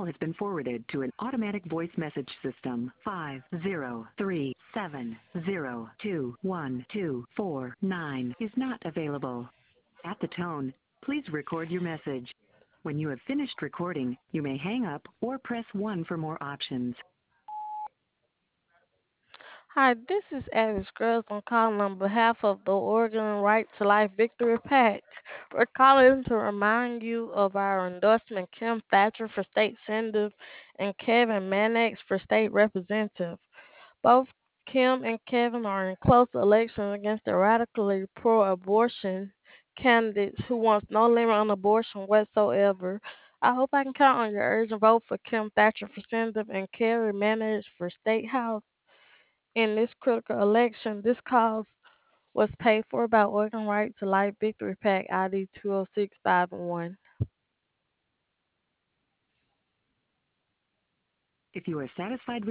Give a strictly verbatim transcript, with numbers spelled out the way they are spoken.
call has been forwarded to an automatic voice message system. Five zero three seven zero two one two four nine is not available. At the tone, please record your message. When you have finished recording, you may hang up or press one for more options. Hi, this is Addie Scruggs. I'm calling on behalf of the Oregon Right to Life Victory Pact. We're calling to remind you of our endorsement, Kim Thatcher for state senator and Kevin Mannix for state representative. Both Kim and Kevin are in close elections against the radically pro-abortion candidates who wants no limit on abortion whatsoever. I hope I can count on your urgent vote for Kim Thatcher for senator and Kevin Mannix for state house in this critical election. This cause was paid for by Oregon Right to Life Victory Pack I D two oh six five one. If you are satisfied with